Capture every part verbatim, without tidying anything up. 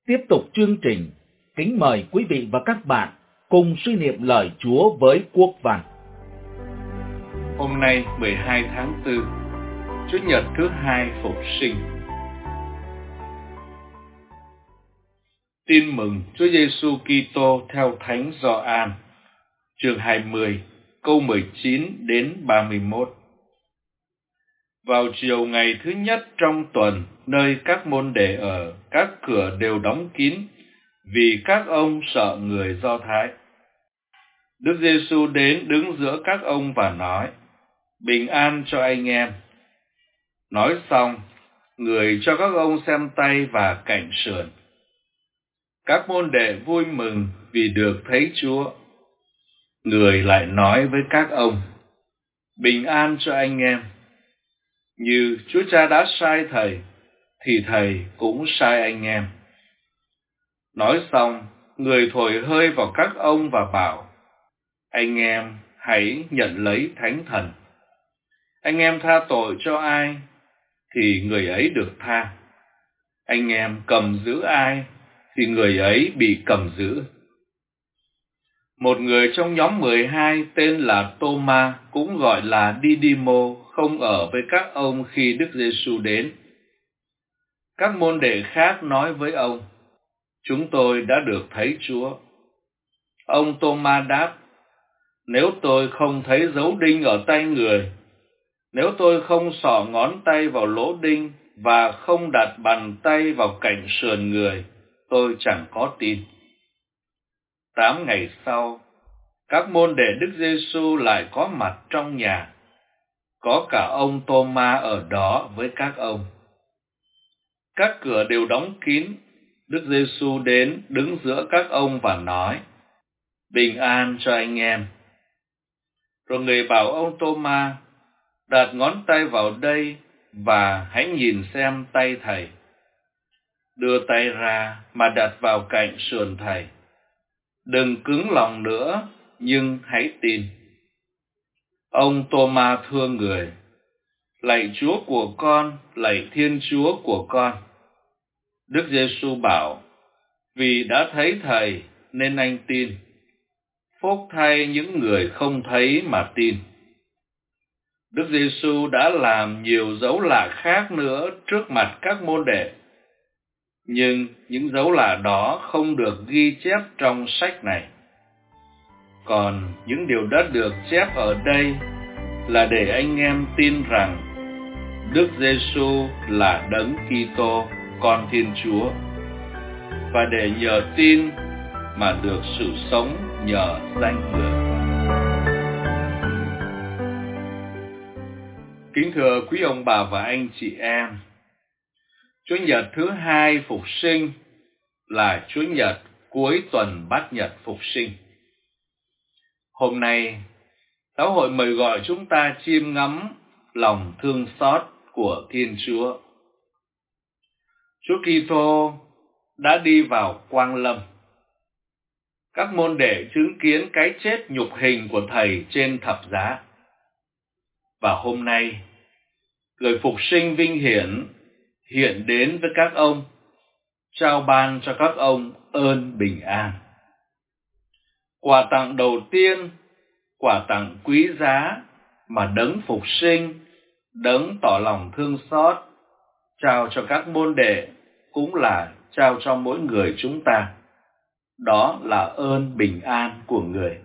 Tiếp tục chương trình, kính mời quý vị và các bạn cùng suy niệm lời Chúa với Quốc Văn. Hôm nay mười hai tháng tư, Chủ nhật thứ hai Phục sinh. Tin mừng Chúa Giêsu Kitô theo Thánh Gioan, chương hai mươi, câu mười chín đến ba mươi mốt. Vào chiều ngày thứ nhất trong tuần, nơi các môn đệ ở, các cửa đều đóng kín, vì các ông sợ người Do Thái. Đức Giêsu đến đứng giữa các ông và nói: Bình an cho anh em. Nói xong, người cho các ông xem tay và cạnh sườn. Các môn đệ vui mừng vì được thấy Chúa. Người lại nói với các ông: Bình an cho anh em. Như Chúa Cha đã sai Thầy, thì Thầy cũng sai anh em. Nói xong, người thổi hơi vào các ông và bảo: Anh em hãy nhận lấy Thánh Thần. Anh em tha tội cho ai, thì người ấy được tha. Anh em cầm giữ ai, thì người ấy bị cầm giữ. Một người trong nhóm mười hai tên là Tô-ma, cũng gọi là Đi-đi-mô, không ở với các ông khi Đức Giêsu đến. Các môn đệ khác nói với ông: Chúng tôi đã được thấy Chúa. Ông Tô-ma đáp: Nếu tôi không thấy dấu đinh ở tay người, nếu tôi không xỏ ngón tay vào lỗ đinh và không đặt bàn tay vào cạnh sườn người, tôi chẳng có tin. Tám ngày sau, các môn đệ Đức Giêsu lại có mặt trong nhà. Có cả ông Tô-ma ở đó với các ông. Các cửa đều đóng kín. Đức Giêsu đến đứng giữa các ông và nói: Bình an cho anh em. Rồi người bảo ông Tô-ma: Đặt ngón tay vào đây và hãy nhìn xem tay Thầy. Đưa tay ra mà đặt vào cạnh sườn Thầy. Đừng cứng lòng nữa, nhưng hãy tin. Ông Tô-ma thưa người: Lạy Chúa của con, lạy Thiên Chúa của con. Đức Giêsu bảo: Vì đã thấy Thầy nên anh tin. Phúc thay những người không thấy mà tin. Đức Giêsu đã làm nhiều dấu lạ khác nữa trước mặt các môn đệ. Nhưng những dấu lạ đó không được ghi chép trong sách này. Còn những điều đã được chép ở đây là để anh em tin rằng Đức Giêsu là Đấng Kitô, Con Thiên Chúa, và để nhờ tin mà được sự sống nhờ danh Người. Kính thưa quý ông bà và anh chị em, Chủ nhật thứ hai Phục sinh là Chủ nhật cuối tuần Bát Nhật Phục sinh. Hôm nay, Giáo hội mời gọi chúng ta chiêm ngắm lòng thương xót của Thiên Chúa. Chúa Kitô đã đi vào Quang Lâm. Các môn đệ chứng kiến cái chết nhục hình của Thầy trên thập giá. Và hôm nay, Người Phục sinh vinh hiển hiện đến với các ông, trao ban cho các ông ơn bình an. Quà tặng đầu tiên, quà tặng quý giá mà Đấng Phục sinh, Đấng tỏ lòng thương xót, trao cho các môn đệ cũng là trao cho mỗi người chúng ta. Đó là ơn bình an của Người.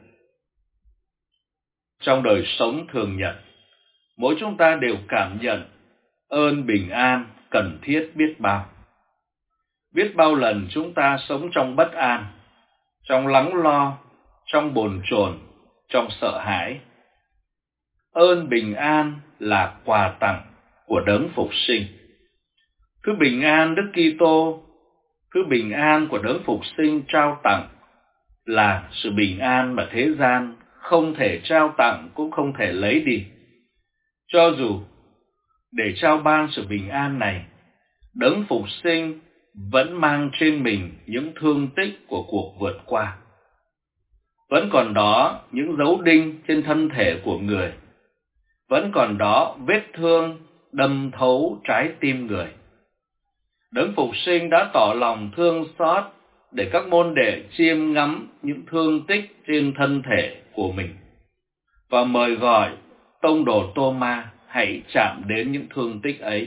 Trong đời sống thường nhật, mỗi chúng ta đều cảm nhận ơn bình an cần thiết biết bao. Biết bao lần chúng ta sống trong bất an, trong lắng lo, trong bồn chồn, trong sợ hãi. Ơn bình an là quà tặng của Đấng Phục sinh. Thứ bình an Đức Kitô, thứ bình an của Đấng Phục sinh trao tặng là sự bình an mà thế gian không thể trao tặng cũng không thể lấy đi. Cho dù để trao ban sự bình an này, Đấng Phục sinh vẫn mang trên mình những thương tích của cuộc vượt qua. Vẫn còn đó những dấu đinh trên thân thể của Người. Vẫn còn đó vết thương đâm thấu trái tim Người. Đấng Phục Sinh đã tỏ lòng thương xót để các môn đệ chiêm ngắm những thương tích trên thân thể của mình và mời gọi tông đồ Tô-ma hãy chạm đến những thương tích ấy.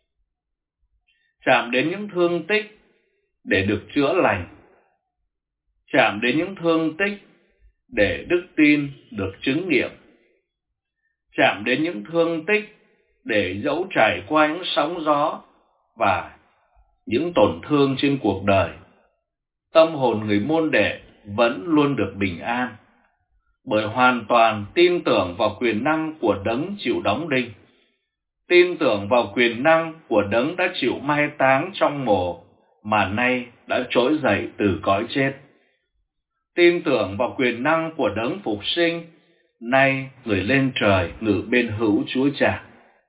Chạm đến những thương tích để được chữa lành. Chạm đến những thương tích để đức tin được chứng nghiệm. Chạm đến những thương tích để dẫu trải qua những sóng gió và những tổn thương trên cuộc đời, tâm hồn người môn đệ vẫn luôn được bình an, bởi hoàn toàn tin tưởng vào quyền năng của đấng chịu đóng đinh, tin tưởng vào quyền năng của đấng đã chịu mai táng trong mồ mà nay đã trỗi dậy từ cõi chết, tin tưởng vào quyền năng của đấng Phục Sinh, nay người lên trời ngự bên hữu Chúa Cha.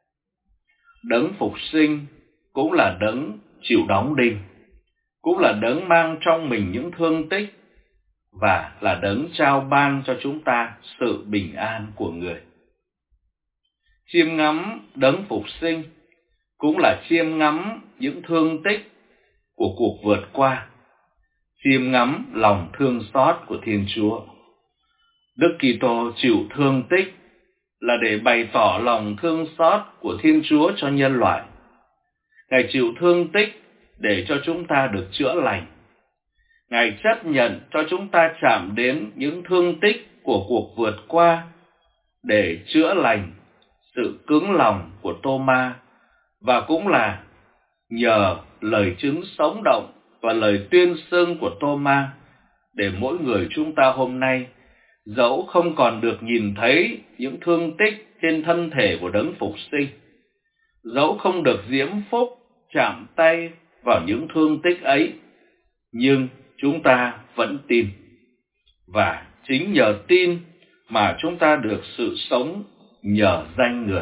Đấng Phục Sinh cũng là đấng chịu đóng đinh, cũng là đấng mang trong mình những thương tích và là đấng trao ban cho chúng ta sự bình an của người. Chiêm ngắm đấng Phục Sinh cũng là chiêm ngắm những thương tích của cuộc vượt qua, chiêm ngắm lòng thương xót của Thiên Chúa. Đức Kitô chịu thương tích là để bày tỏ lòng thương xót của Thiên Chúa cho nhân loại. Ngài chịu thương tích để cho chúng ta được chữa lành. Ngài chấp nhận cho chúng ta chạm đến những thương tích của cuộc vượt qua để chữa lành sự cứng lòng của Tô-ma, và cũng là nhờ lời chứng sống động và lời tuyên xưng của Tô-ma để mỗi người chúng ta hôm nay, dẫu không còn được nhìn thấy những thương tích trên thân thể của đấng Phục Sinh, dẫu không được diễm phúc chạm tay vào những thương tích ấy, nhưng chúng ta vẫn tin. Và chính nhờ tin mà chúng ta được sự sống nhờ danh người.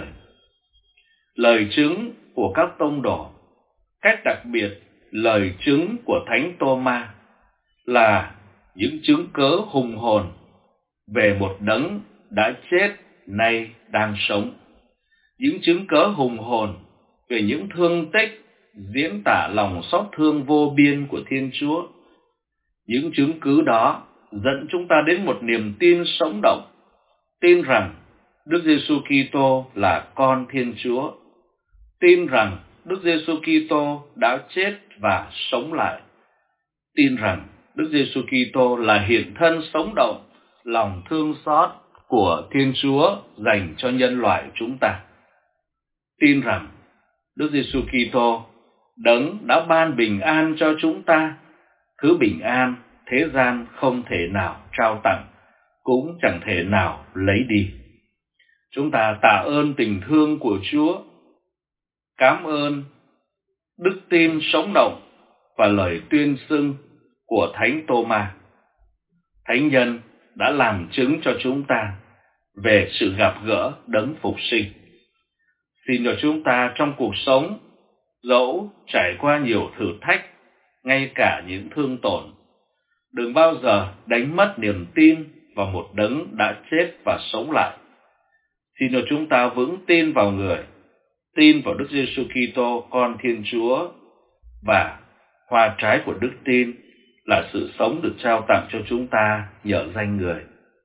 Lời chứng của các tông đồ, cách đặc biệt lời chứng của Thánh Tô-ma, là những chứng cớ hùng hồn về một đấng đã chết nay đang sống. Những chứng cớ hùng hồn về những thương tích diễn tả lòng xót thương vô biên của Thiên Chúa. Những chứng cứ đó dẫn chúng ta đến một niềm tin sống động, tin rằng Đức Giêsu Kitô là con Thiên Chúa, tin rằng Đức Giêsu Kitô đã chết và sống lại, tin rằng Đức Giêsu Kitô là hiện thân sống động lòng thương xót của Thiên Chúa dành cho nhân loại chúng ta. Tin rằng Đức Giêsu Kitô đấng đã ban bình an cho chúng ta, thứ bình an thế gian không thể nào trao tặng, cũng chẳng thể nào lấy đi. Chúng ta tạ ơn tình thương của Chúa, cảm ơn đức tin sống động và lời tuyên xưng của Thánh Tô-ma. Thánh nhân đã làm chứng cho chúng ta về sự gặp gỡ đấng Phục Sinh. Xin cho chúng ta trong cuộc sống, dẫu trải qua nhiều thử thách, ngay cả những thương tổn, đừng bao giờ đánh mất niềm tin vào một đấng đã chết và sống lại. Xin cho chúng ta vững tin vào người, tin vào Đức Giêsu Kitô, con Thiên Chúa, và hoa trái của đức tin là sự sống được trao tặng cho chúng ta nhờ danh người.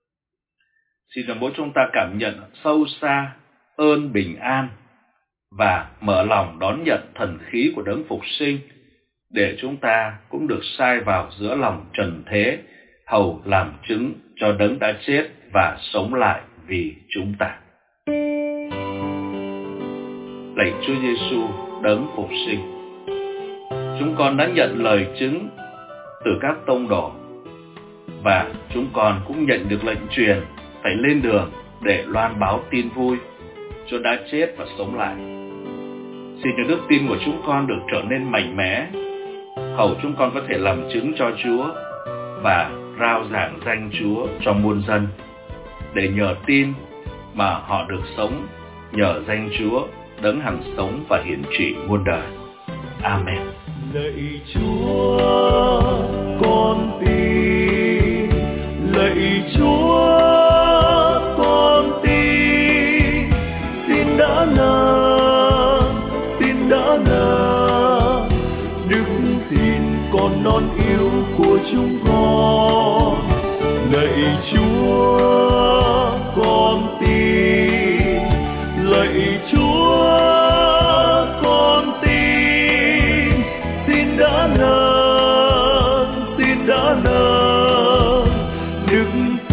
Xin cho mỗi chúng ta cảm nhận sâu xa ơn bình an và mở lòng đón nhận thần khí của đấng Phục Sinh, để chúng ta cũng được sai vào giữa lòng trần thế, hầu làm chứng cho đấng đã chết và sống lại vì chúng ta. Lạy Chúa Giêsu, đấng Phục Sinh, chúng con đã nhận lời chứng từ các tông đồ, và chúng con cũng nhận được lệnh truyền phải lên đường để loan báo tin vui Chúa đã chết và sống lại. Xin cho đức tin của chúng con được trở nên mạnh mẽ, hầu chúng con có thể làm chứng cho Chúa và rao giảng danh Chúa cho muôn dân, để nhờ tin mà họ được sống nhờ danh Chúa đấng hằng sống và hiển trị muôn đời. Amen. Lạy Chúa, con tin. Lạy Chúa, con tin. Tin đã là, tin đã là, đón yêu của chúng con. Lạy Chúa, con tin. Lạy Chúa, con tin. Xin đã lần, xin đã lần, đức